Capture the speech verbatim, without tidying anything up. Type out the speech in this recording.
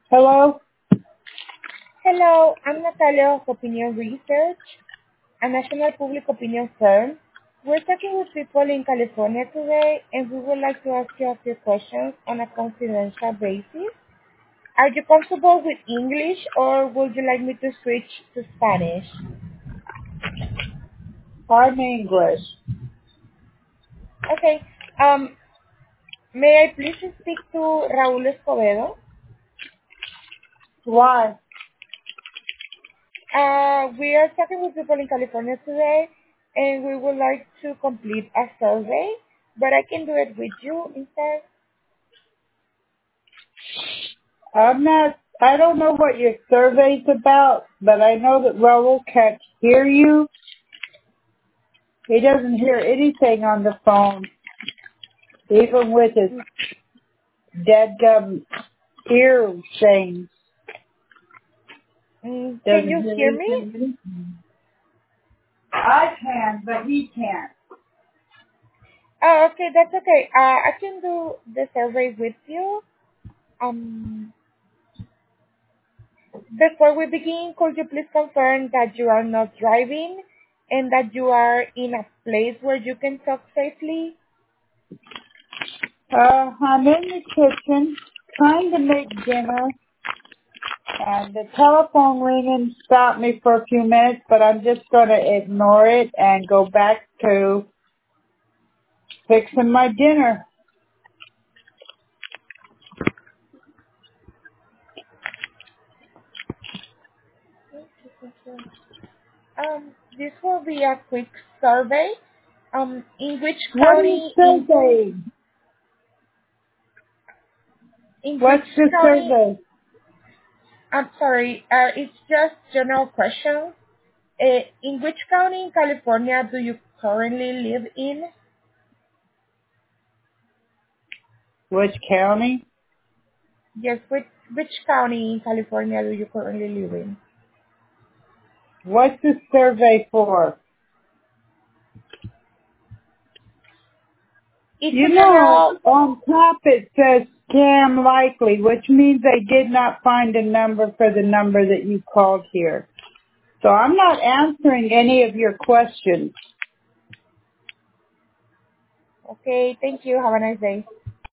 Hello? Hello, I'm Natalia of Opinion Research, a national public opinion firm. We're talking with people in California today, and we would like to ask you a few questions on a confidential basis. Are you comfortable with English, or would you like me to switch to Spanish? I'm English. Okay. Um, may I please speak to Raúl Escobedo? Why? Uh, we are talking with people in California today, and we would like to complete a survey, but I can do it with you instead. I'm not, I don't know what your survey's about, but I know that Raul can't hear you. He doesn't hear anything on the phone, even with his dead-gum ear things. Mm, can Doesn't you hear hear me? anything. I can, but he can't. Oh, okay, that's okay. Uh, I can do the survey with you. Um, before we begin, could you please confirm that you are not driving and that you are in a place where you can talk safely? Uh, I'm in the kitchen trying to make dinner, and the telephone ringing stopped me for a few minutes, but I'm just going to ignore it and go back to fixing my dinner. Um, this will be a quick survey. Um, in which What is county in survey? in which What's the county? survey? I'm sorry. Uh, it's just general questions. Uh, in which county in California do you currently live in? Which county? Yes, which which county in California do you currently live in? What's the survey for? It's You a know, general. on top it says scam likely, which means they did not find a number for the number that you called here. So I'm not answering any of your questions. Okay, thank you. Have a nice day.